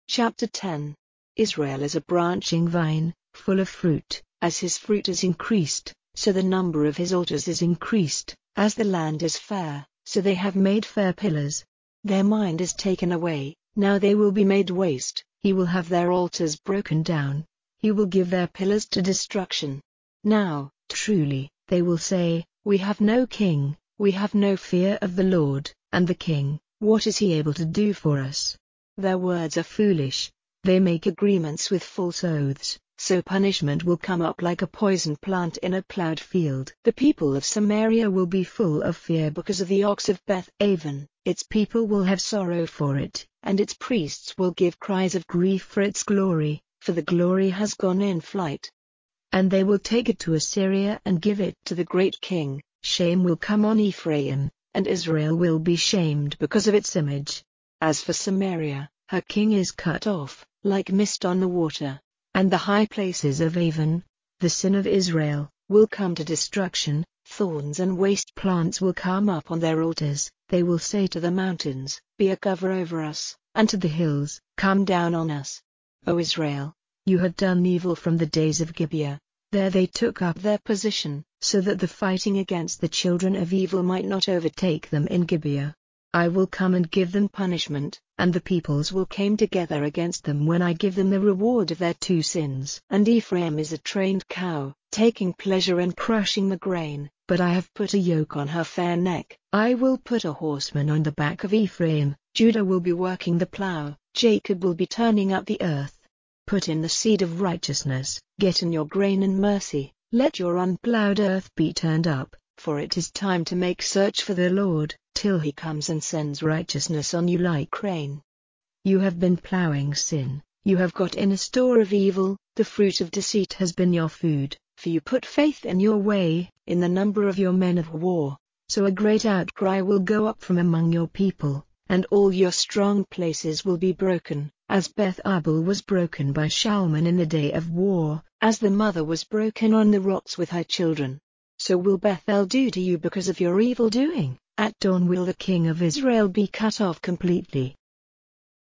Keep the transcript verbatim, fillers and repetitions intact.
Chapter ten. Israel is a branching vine, full of fruit. As his fruit is increased, so the number of his altars is increased. As the land is fair, so they have made fair pillars. Their mind is taken away, now they will be made waste. He will have their altars broken down. He will give their pillars to destruction. Now, truly, they will say, we have no king, we have no fear of the Lord, and the king, what is he able to do for us? Their words are foolish. They make agreements with false oaths, so punishment will come up like a poison plant in a plowed field. The people of Samaria will be full of fear because of the ox of Beth Aven. Its people will have sorrow for it, and its priests will give cries of grief for its glory, for the glory has gone in flight. And they will take it to Assyria and give it to the great king. Shame will come on Ephraim, and Israel will be shamed because of its image. As for Samaria, her king is cut off, like mist on the water. And the high places of Avon, the sin of Israel, will come to destruction. Thorns and waste plants will come up on their altars. They will say to the mountains, be a cover over us, and to the hills, come down on us. O Israel, you have done evil from the days of Gibeah. There they took up their position, so that the fighting against the children of evil might not overtake them in Gibeah. I will come and give them punishment, and the peoples will come together against them when I give them the reward of their two sins. And Ephraim is a trained cow, taking pleasure in crushing the grain, but I have put a yoke on her fair neck. I will put a horseman on the back of Ephraim. Judah will be working the plow, Jacob will be turning up the earth. Put in the seed of righteousness, get in your grain and mercy, let your unplowed earth be turned up, for it is time to make search for the Lord, till he comes and sends righteousness on you like rain. You have been plowing sin, you have got in a store of evil, the fruit of deceit has been your food, for you put faith in your way, in the number of your men of war. So a great outcry will go up from among your people, and all your strong places will be broken, as Beth Arbel was broken by Shalman in the day of war, as the mother was broken on the rocks with her children. So will Bethel do to you because of your evil doing. At dawn will the king of Israel be cut off completely.